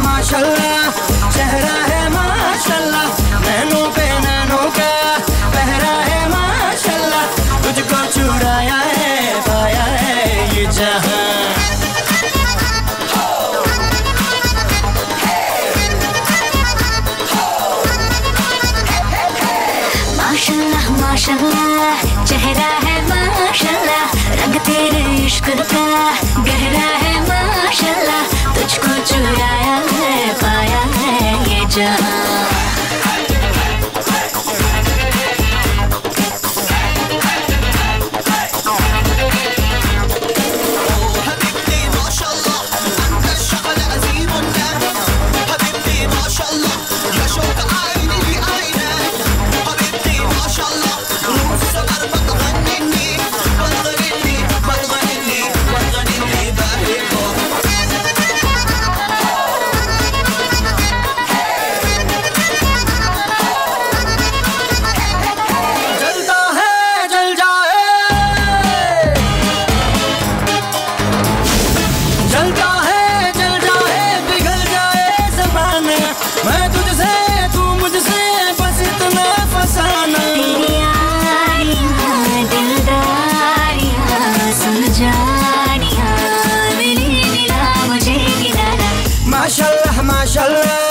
माशाल्लाह, चेहरा है माशाल्लाह, नैनों पे नैनों का पहरा है माशाल्लाह, तुझको चुराया है पाया है ये जहां। माशाल्लाह माशाल्लाह, चेहरा है माशाल्लाह, रंग तेरे इश्क का गहरा है माशाल्लाह, तुझको चुराया है पाया है ये जहां। मैं तुझसे तू मुझसे बस इतना फसाना, तेरी यारियां दिलदारियां सुलझानियां मिली मिला मुझे किनारा। माशाल्लाह माशाल्लाह,